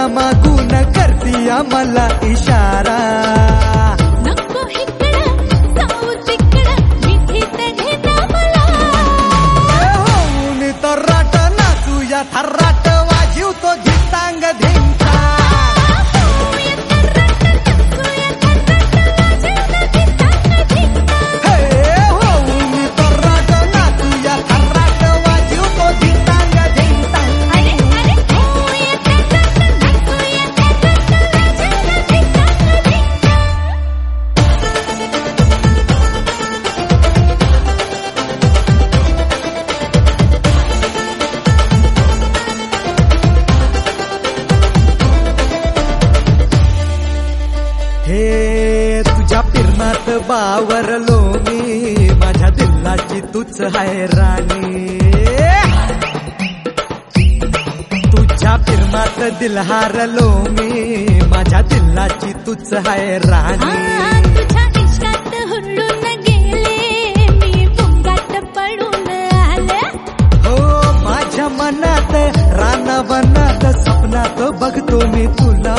पदरामागून करतीया मला इशारा नको इकडं जाऊ तिकडं मिठीत घेता मला होऊन तर्राट नाचूया थर्राट वाजवतो धिंतांग धिंता होऊन तर्राट नाचूया थर्राट वाजवतो धिंतांग धिंता हे तुझ्या पिरणात बावरलो मी माझ्या दिलाची तूच आहे राणी तुझ्या पिरणात दिल हारलो मी माझ्या दिलाची तूच आहे राणी तुझ्या इश्कात हुरळून गेले मी पुंगात पडून आले हो माझ्या मनात रानावनात स्वप्नात बघतो मी तुला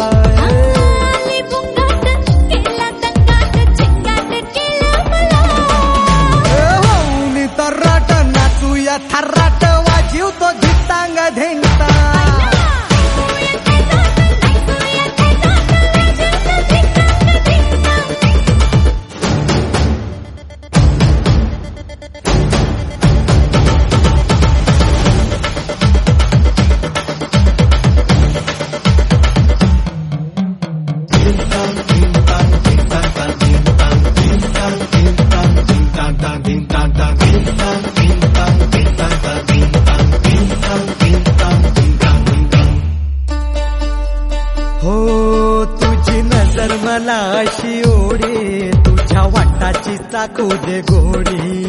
थर्राट वाजवतो धिंतांग धिंता हो तुझी नजर मला अशी ओढे तुझ्या वाटाची चाकू दे गोडी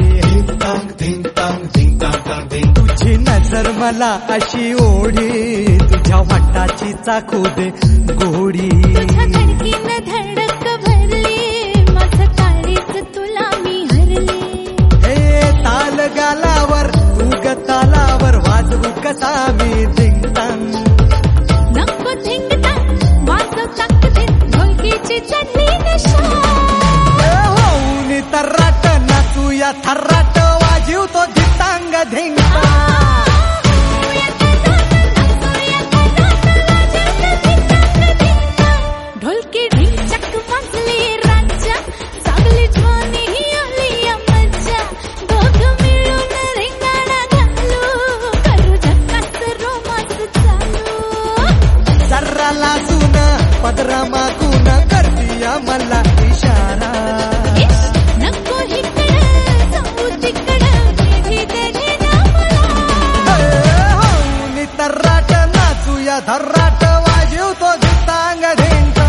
तुझी नजर मला अशी ओढे तुझ्या वाटाची चाकू दे गोडी तुझ्या धडकीनं धडक भरली माझं काळीच तुला मी हरले हे ताल गालावर तू ग तालावर वाजवू कसा मी धिंगतांग नको धिंगता वाजव ताकदीत ढोलकीची चढली नशा होऊन तर्राट नाचूया थर्राट वाजवतो धिंतांग धिंगता ढोलकी ढिंचक वाजली राजा सागली ज्वानी ही आली मजा दोघं मिळून रिंगाणा घालू करू झक्कास रोमांस चालू जर्रा लाजून पदरामागून करतीया मला इशारा नको इकडं जाऊ तिकडं मिठीत घेता मला होऊन तर्राट नाचूया थर्राट वाजवतो धिंतांग धिंता